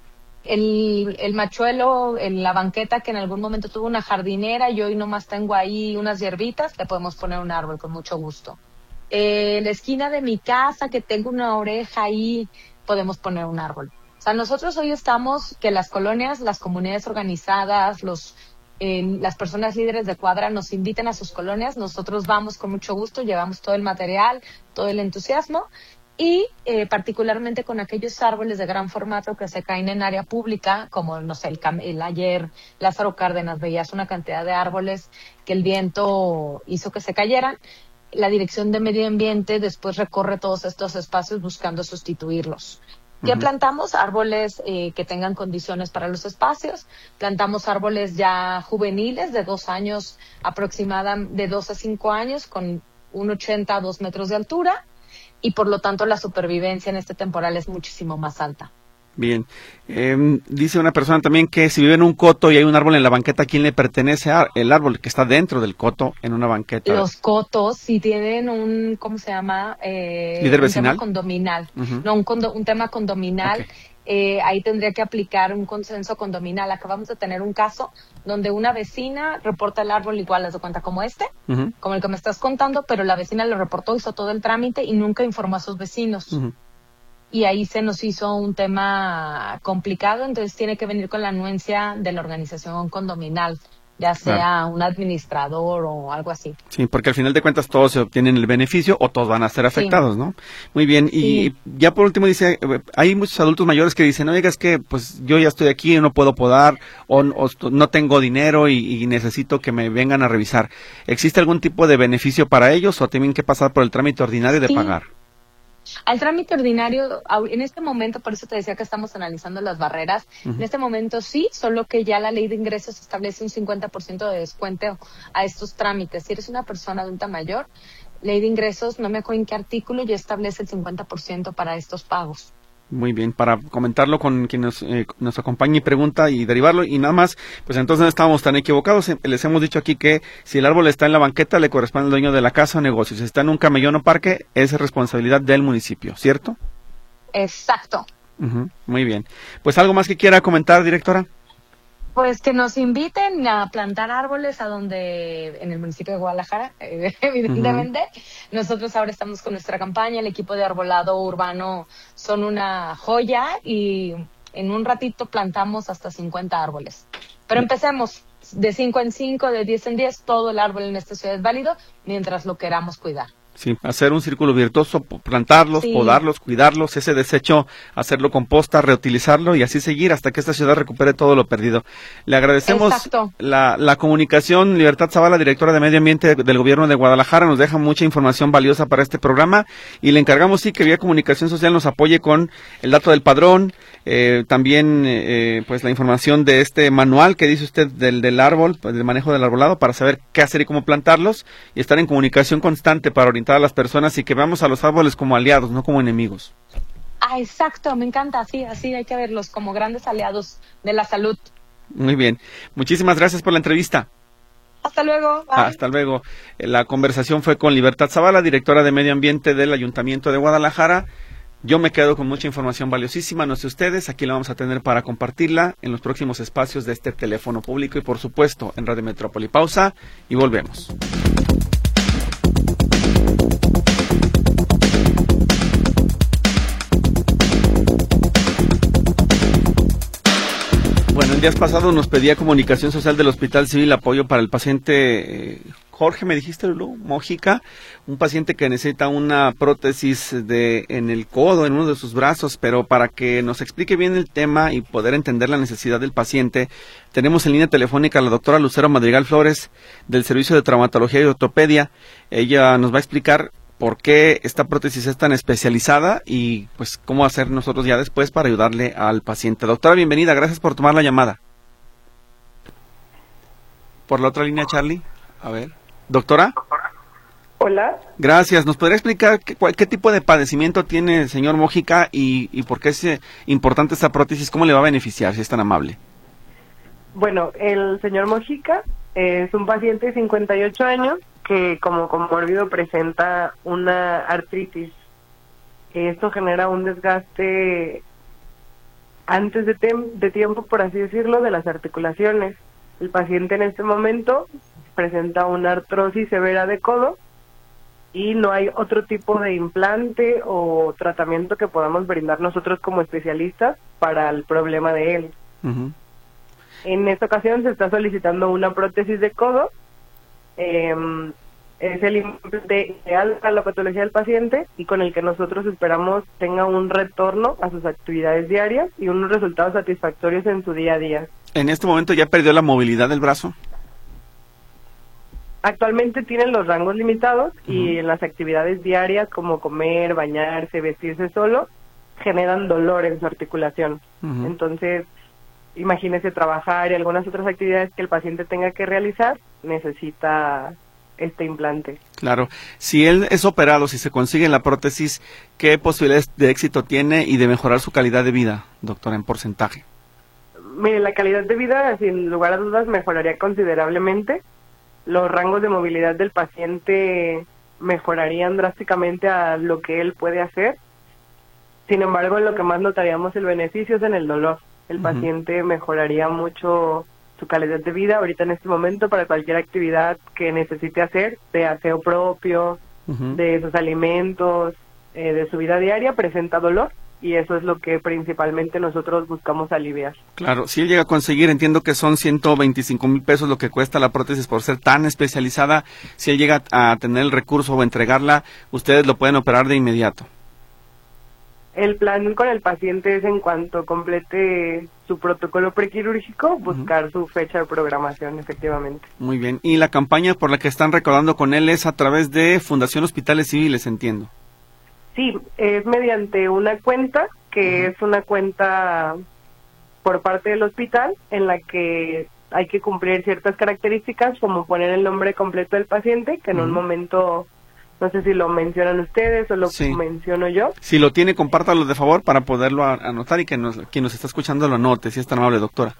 El machuelo en la banqueta que en algún momento tuvo una jardinera y hoy nomás tengo ahí unas hierbitas, le podemos poner un árbol con mucho gusto. La esquina de mi casa que tengo una oreja ahí, podemos poner un árbol. O sea, nosotros hoy estamos que las colonias, las comunidades organizadas, las personas líderes de cuadra nos inviten a sus colonias, nosotros vamos con mucho gusto, llevamos todo el material, todo el entusiasmo y particularmente con aquellos árboles de gran formato que se caen en área pública, como, no sé, ayer Lázaro Cárdenas veías una cantidad de árboles que el viento hizo que se cayeran. La Dirección de Medio Ambiente después recorre todos estos espacios buscando sustituirlos. ¿Qué plantamos? Árboles que tengan condiciones para los espacios. Plantamos árboles ya juveniles de 2 años aproximadamente, de 2 a 5 años, con 1,80 a 2 metros de altura. Y por lo tanto la supervivencia en este temporal es muchísimo más alta. Bien. Dice una persona también que si vive en un coto y hay un árbol en la banqueta, ¿a quién le pertenece el árbol que está dentro del coto en una banqueta? Los cotos sí tienen un, ¿cómo se llama? ¿Líder vecinal? Un tema condominal. No, un tema condominal. Okay. Ahí tendría que aplicar un consenso condominal. Acabamos de tener un caso donde una vecina reporta el árbol igual, haz de cuenta, como como el que me estás contando, pero la vecina lo reportó, hizo todo el trámite y nunca informó a sus vecinos. y ahí se nos hizo un tema complicado, entonces tiene que venir con la anuencia de la organización condominal, ya sea un administrador o algo así. Sí, porque al final de cuentas todos se obtienen el beneficio o todos van a ser afectados, ¿no? Muy bien, y ya por último dice, hay muchos adultos mayores que dicen, oiga, es que pues yo ya estoy aquí, no puedo podar, o no tengo dinero y necesito que me vengan a revisar. ¿Existe algún tipo de beneficio para ellos o tienen que pasar por el trámite ordinario de pagar? Al trámite ordinario, en este momento, por eso te decía que estamos analizando las barreras, en este momento sí, solo que ya la ley de ingresos establece un 50% de descuento a estos trámites. Si eres una persona adulta mayor, ley de ingresos, no me acuerdo en qué artículo, ya establece el 50% para estos pagos. Muy bien, para comentarlo con quien nos acompaña y pregunta y derivarlo, y nada más, pues entonces no estábamos tan equivocados. Les hemos dicho aquí que si el árbol está en la banqueta, le corresponde al dueño de la casa o negocio. Si está en un camellón o parque, es responsabilidad del municipio, ¿cierto? Exacto. Muy bien. Pues algo más que quiera comentar, directora. Pues que nos inviten a plantar árboles en el municipio de Guadalajara, evidentemente. Nosotros ahora estamos con nuestra campaña, el equipo de arbolado urbano son una joya y en un ratito plantamos hasta 50 árboles. Pero empecemos de 5 en 5, de 10 en 10, todo el árbol en esta ciudad es válido mientras lo queramos cuidar. Sí, hacer un círculo virtuoso, plantarlos, podarlos, cuidarlos, ese desecho, hacerlo composta, reutilizarlo y así seguir hasta que esta ciudad recupere todo lo perdido. Le agradecemos la comunicación. Libertad Zavala, directora de Medio Ambiente del Gobierno de Guadalajara, nos deja mucha información valiosa para este programa y le encargamos que vía Comunicación Social nos apoye con el dato del padrón, también pues la información de este manual que dice usted del árbol, pues, del manejo del arbolado, para saber qué hacer y cómo plantarlos y estar en comunicación constante para orientar a las personas y que veamos a los árboles como aliados, no como enemigos. Exacto, me encanta, así hay que verlos como grandes aliados de la salud. Muy bien, muchísimas gracias por la entrevista. Hasta luego. Bye. Hasta luego. La conversación fue con Libertad Zavala, directora de Medio Ambiente del Ayuntamiento de Guadalajara. Yo me quedo con mucha información valiosísima, no sé ustedes, aquí la vamos a tener para compartirla en los próximos espacios de este teléfono público y por supuesto en Radio Metrópoli. Pausa y volvemos. Bueno, en días pasados nos pedía Comunicación Social del Hospital Civil apoyo para el paciente Jorge, me dijiste, Lulú, Mójica, un paciente que necesita una prótesis en el codo, en uno de sus brazos, pero para que nos explique bien el tema y poder entender la necesidad del paciente, tenemos en línea telefónica a la doctora Lucero Madrigal Flores del Servicio de Traumatología y Ortopedia. Ella nos va a explicar por qué esta prótesis es tan especializada y pues cómo hacer nosotros ya después para ayudarle al paciente. Doctora, bienvenida, gracias por tomar la llamada. Por la otra línea, Charlie. A ver. Doctora. Hola. Gracias. ¿Nos podría explicar qué tipo de padecimiento tiene el señor Mójica y por qué es importante esta prótesis? ¿Cómo le va a beneficiar, si es tan amable? Bueno, el señor Mójica es un paciente de 58 años que como comórbido presenta una artritis. Esto genera un desgaste antes de tiempo, por así decirlo, de las articulaciones. El paciente en este momento presenta una artrosis severa de codo y no hay otro tipo de implante o tratamiento que podamos brindar nosotros como especialistas para el problema de él. En esta ocasión se está solicitando una prótesis de codo. Es el implante ideal para la patología del paciente y con el que nosotros esperamos tenga un retorno a sus actividades diarias y unos resultados satisfactorios en su día a día. ¿En este momento ya perdió la movilidad del brazo? Actualmente tienen los rangos limitados y en las actividades diarias como comer, bañarse, vestirse solo, generan dolor en su articulación. Entonces, imagínese trabajar y algunas otras actividades que el paciente tenga que realizar, necesita este implante. Claro. Si él es operado, si se consigue la prótesis, ¿qué posibilidades de éxito tiene y de mejorar su calidad de vida, doctora, en porcentaje? Mire, la calidad de vida, sin lugar a dudas, mejoraría considerablemente. Los rangos de movilidad del paciente mejorarían drásticamente a lo que él puede hacer. Sin embargo, en lo que más notaríamos el beneficio es en el dolor. El paciente mejoraría mucho su calidad de vida ahorita en este momento para cualquier actividad que necesite hacer, de aseo propio, de sus alimentos, de su vida diaria, presenta dolor y eso es lo que principalmente nosotros buscamos aliviar. Claro, si él llega a conseguir, entiendo que son 125,000 pesos lo que cuesta la prótesis por ser tan especializada. Si él llega a tener el recurso o entregarla, ustedes lo pueden operar de inmediato. El plan con el paciente es, en cuanto complete su protocolo prequirúrgico, buscar su fecha de programación, efectivamente. Muy bien. Y la campaña por la que están recaudando con él es a través de Fundación Hospitales Civiles, entiendo. Sí, es mediante una cuenta, que es una cuenta por parte del hospital, en la que hay que cumplir ciertas características, como poner el nombre completo del paciente, que en un momento, no sé si lo mencionan ustedes o lo menciono yo. Si lo tiene, compártalo de favor para poderlo anotar y que quien nos está escuchando lo anote, si es tan amable, doctora.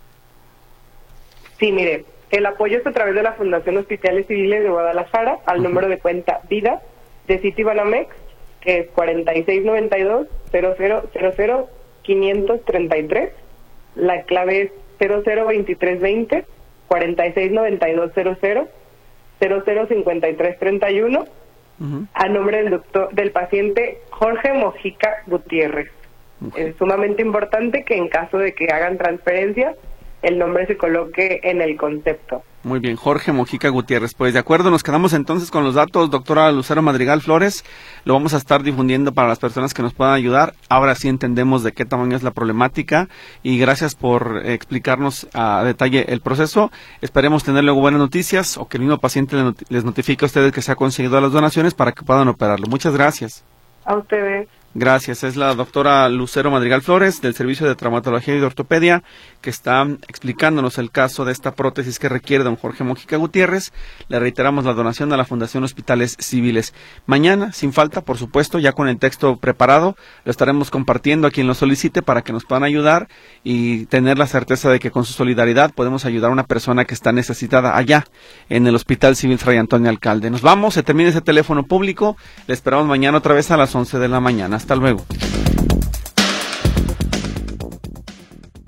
Sí, mire, el apoyo es a través de la Fundación Hospitales Civiles de Guadalajara, al número de cuenta Vida de Citibanamex, que es 4692-0000-533. La clave es 002320-469200-005331, a nombre del paciente Jorge Mojica Gutiérrez. Es sumamente importante que en caso de que hagan transferencia, el nombre se coloque en el concepto. Muy bien, Jorge Mojica Gutiérrez. Pues de acuerdo, nos quedamos entonces con los datos, doctora Lucero Madrigal Flores. Lo vamos a estar difundiendo para las personas que nos puedan ayudar. Ahora sí entendemos de qué tamaño es la problemática y gracias por explicarnos a detalle el proceso. Esperemos tener luego buenas noticias o que el mismo paciente les notifique a ustedes que se ha conseguido las donaciones para que puedan operarlo. Muchas gracias. A ustedes. Gracias, es la doctora Lucero Madrigal Flores del Servicio de Traumatología y de Ortopedia que está explicándonos el caso de esta prótesis que requiere don Jorge Mojica Gutiérrez. Le reiteramos la donación a la Fundación Hospitales Civiles. Mañana, sin falta, por supuesto, ya con el texto preparado, lo estaremos compartiendo a quien lo solicite para que nos puedan ayudar y tener la certeza de que con su solidaridad podemos ayudar a una persona que está necesitada allá en el Hospital Civil Fray Antonio Alcalde. Nos vamos, se termina ese teléfono público, le esperamos mañana otra vez a las 11 de la mañana. Hasta luego.